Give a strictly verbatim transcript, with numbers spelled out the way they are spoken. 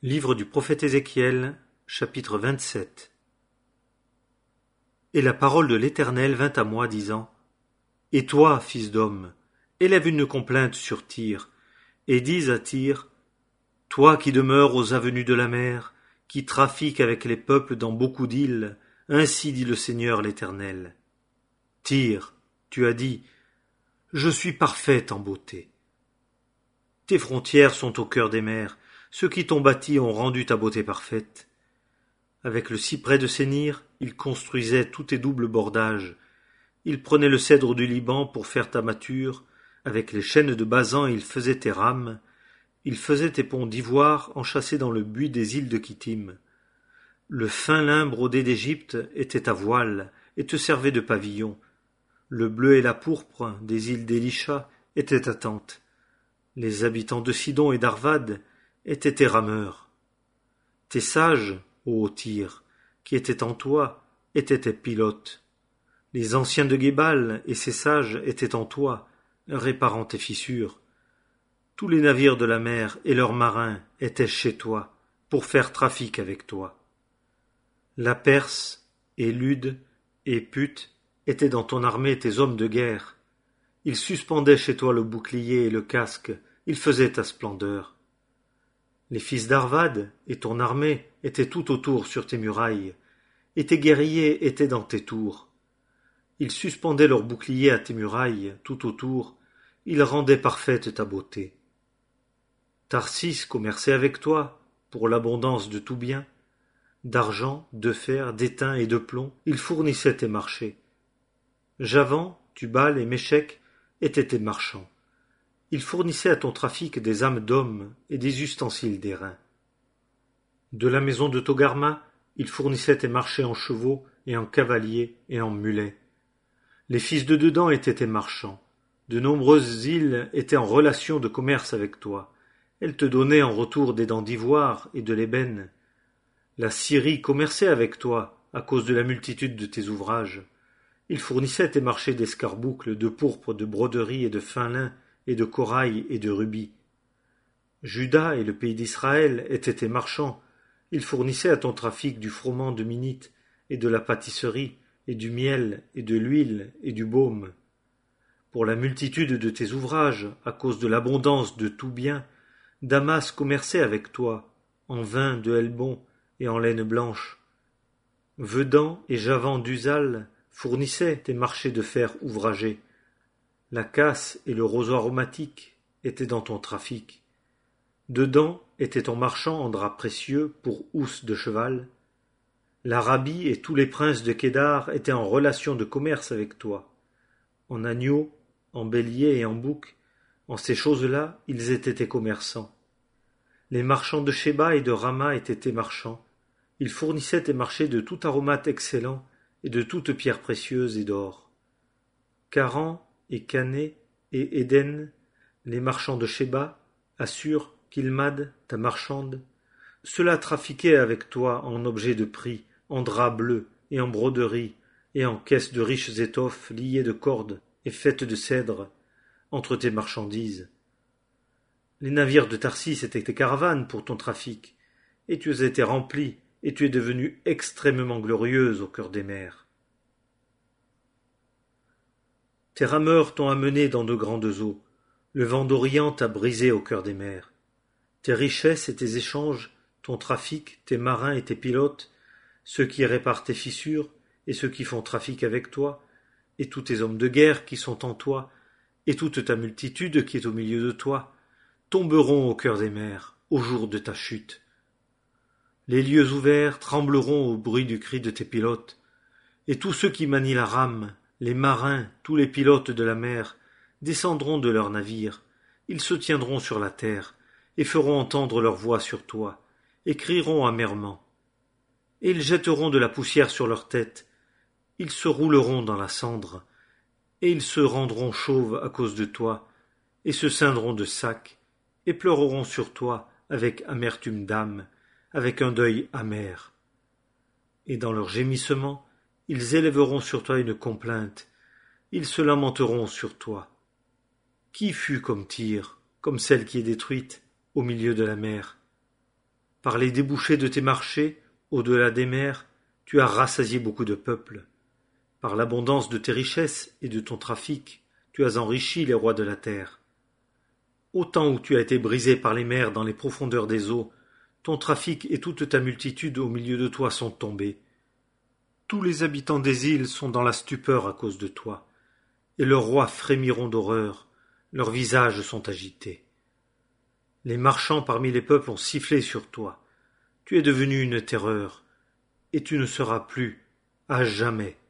Livre du prophète Ézéchiel, chapitre vingt-sept. Et la parole de l'Éternel vint à moi, disant: Et toi, fils d'homme, élève une complainte sur Tyr, et dis à Tyr: Toi qui demeures aux avenues de la mer, qui trafiques avec les peuples dans beaucoup d'îles, ainsi dit le Seigneur l'Éternel. Tyr, tu as dit: Je suis parfaite en beauté. Tes frontières sont au cœur des mers, ceux qui t'ont bâti ont rendu ta beauté parfaite. Avec le cyprès de Sénir, ils construisaient tous tes doubles bordages. Ils prenaient le cèdre du Liban pour faire ta mâture, avec les chênes de Basan ils faisaient tes rames. Ils faisaient tes ponts d'ivoire enchâssés dans le buis des îles de Kittim. Le fin lin brodé d'Égypte était ta voile et te servait de pavillon. Le bleu et la pourpre des îles d'Élisha étaient ta tente. Les habitants de Sidon et d'Arvad étaient tes rameurs. Tes sages, ô Tyr, qui étaient en toi, étaient tes pilotes. Les anciens de Guébal et ses sages étaient en toi, réparant tes fissures. Tous les navires de la mer et leurs marins étaient chez toi, pour faire trafic avec toi. La Perse, et Lude, et Put étaient dans ton armée tes hommes de guerre. Ils suspendaient chez toi le bouclier et le casque, ils faisaient ta splendeur. Les fils d'Arvad et ton armée étaient tout autour sur tes murailles, et tes guerriers étaient dans tes tours. Ils suspendaient leurs boucliers à tes murailles, tout autour, ils rendaient parfaite ta beauté. Tarsis commerçait avec toi, pour l'abondance de tout bien. D'argent, de fer, d'étain et de plomb, il fournissait tes marchés. Javan, Tubal et Méchec étaient tes marchands. Ils fournissaient à ton trafic des âmes d'hommes et des ustensiles d'airain. De la maison de Togarma, ils fournissaient tes marchés en chevaux et en cavaliers et en mulets. Les fils de Dedan étaient tes marchands. De nombreuses îles étaient en relation de commerce avec toi. Elles te donnaient en retour des dents d'ivoire et de l'ébène. La Syrie commerçait avec toi à cause de la multitude de tes ouvrages. Ils fournissaient tes marchés d'escarboucles, de pourpre, de broderie et de fin lin, et de corail et de rubis. Juda et le pays d'Israël étaient tes marchands. Ils fournissaient à ton trafic du froment de Minite et de la pâtisserie et du miel et de l'huile et du baume. Pour la multitude de tes ouvrages, à cause de l'abondance de tout bien, Damas commerçait avec toi, en vin de Helbon et en laine blanche. Vedan et Javan d'Uzal fournissaient tes marchés de fer ouvragés. La casse et le roseau aromatique étaient dans ton trafic. Dedans était ton marchand en draps précieux pour housses de cheval. L'Arabie et tous les princes de Kédar étaient en relation de commerce avec toi. En agneaux, en béliers et en boucs, en ces choses-là, ils étaient tes commerçants. Les marchands de Sheba et de Rama étaient tes marchands. Ils fournissaient tes marchés de tout aromate excellent et de toute pierre précieuse et d'or. Caran et Cané et Éden, les marchands de Sheba, Assur, Kilmad, ta marchande, ceux-là trafiquaient avec toi en objets de prix, en draps bleus et en broderies, et en caisses de riches étoffes liées de cordes et faites de cèdre, entre tes marchandises. Les navires de Tarsis étaient tes caravanes pour ton trafic, et tu as été remplie, et tu es devenue extrêmement glorieuse au cœur des mers. Tes rameurs t'ont amené dans de grandes eaux, le vent d'Orient t'a brisé au cœur des mers. Tes richesses et tes échanges, ton trafic, tes marins et tes pilotes, ceux qui réparent tes fissures et ceux qui font trafic avec toi, et tous tes hommes de guerre qui sont en toi, et toute ta multitude qui est au milieu de toi, tomberont au cœur des mers, au jour de ta chute. Les lieux ouverts trembleront au bruit du cri de tes pilotes, et tous ceux qui manient la rame, les marins, tous les pilotes de la mer, descendront de leurs navires, ils se tiendront sur la terre, et feront entendre leur voix sur toi, et crieront amèrement. Et ils jetteront de la poussière sur leurs têtes, ils se rouleront dans la cendre, et ils se rendront chauves à cause de toi, et se ceindront de sacs, et pleureront sur toi avec amertume d'âme, avec un deuil amer. Et dans leurs gémissements, ils élèveront sur toi une complainte, ils se lamenteront sur toi. Qui fut comme Tyr, comme celle qui est détruite, au milieu de la mer? Par les débouchés de tes marchés, au-delà des mers, tu as rassasié beaucoup de peuples. Par l'abondance de tes richesses et de ton trafic, tu as enrichi les rois de la terre. Au temps où tu as été brisé par les mers dans les profondeurs des eaux, ton trafic et toute ta multitude au milieu de toi sont tombés. Tous les habitants des îles sont dans la stupeur à cause de toi, et leurs rois frémiront d'horreur, leurs visages sont agités. Les marchands parmi les peuples ont sifflé sur toi. Tu es devenu une terreur, et tu ne seras plus, à jamais,